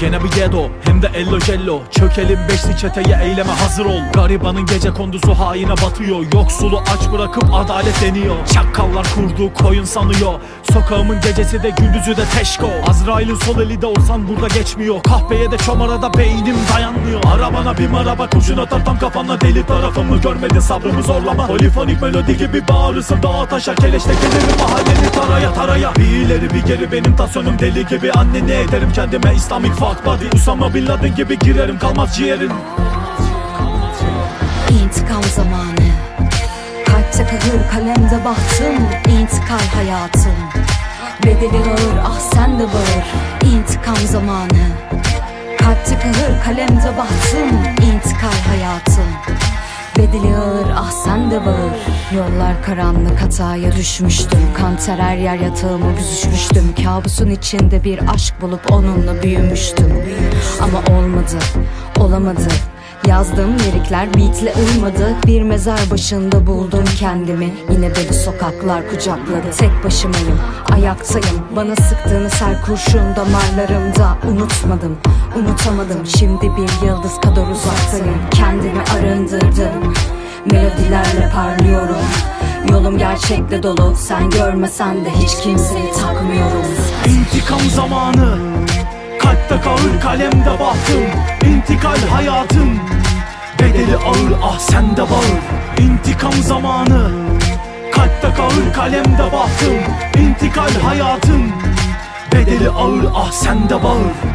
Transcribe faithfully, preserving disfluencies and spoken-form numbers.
Gene bir gedo hem de ello jello. Çökelim beşli çeteye, eyleme hazır ol. Garibanın gece kondusu haine batıyor. Yoksulu aç bırakıp adalet deniyor. Çakallar kurdu koyun sanıyor. Sokağımın gecesi de gündüzü de teşko. Azrail'in sol eli de olsan burada geçmiyor. Kahveye de çomara da beynim dayanmıyor. Arabana bir maraba kurşun atar tam kafana. Deli tarafımı görmedin, sabrımı zorlama. Polifonik melodi gibi bağırırsın dağa taşa. Keleşte gelirim mahalleni taraya taraya. Bir ileri bir geri benim tasyonum deli gibi. Anne ne ederim kendime Islamic fuck body. Usama Bin Laden gibi girerim kalmaz ciğerin. İntikam zamanı, kalpte kahır kalemde bahtım. İntikal hayatım, bedeli ağır ah sen de bağır. İntikam zamanı, kalpte kahır kalemde bahtım. İntikal hayatım, bedeli ağır ah sen de bağır. Yollar karanlık, hataya düşmüştüm. Kanter her yer, yatağımı büzüşmüştüm. Kabusun içinde bir aşk bulup onunla büyümüştüm. Ama olmadı, olamadı. Yazdığım lirikler beatle uymadı. Bir mezar başında buldum kendimi. Yine deli sokaklar kucakladı. Tek başımayım, ayaktayım. Bana sıktığınız her kurşun damarlarımda. Unutmadım, unutamadım. Şimdi bir yıldız kadar uzaktayım. Kendimi arındırdım, melodilerle parlıyorum. Yolum gerçekle dolu, sen görmesen de hiç kimseyi takmıyorum. İntikam zamanı, kalpte kahır kalemde bahtım. İntikal hayatım, bedeli ağır ah sen de bağır. İntikam zamanı, kalpte kahır kalemde bahtım. İntikal hayatım, bedeli ağır ah sen de bağır.